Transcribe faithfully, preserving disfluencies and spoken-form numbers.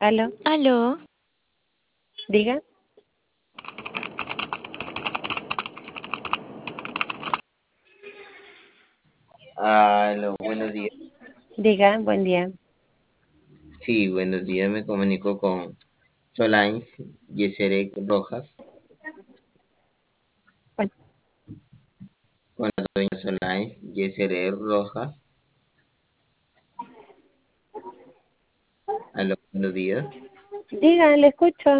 Aló, Aló, diga, Aló, buenos días. diga, buen día. Sí, buenos días. Me comunico con Solange Yeserek Rojas. Bueno, Con la doña Solange Yeserek Rojas. Aló, buenos días. diga, le escucho.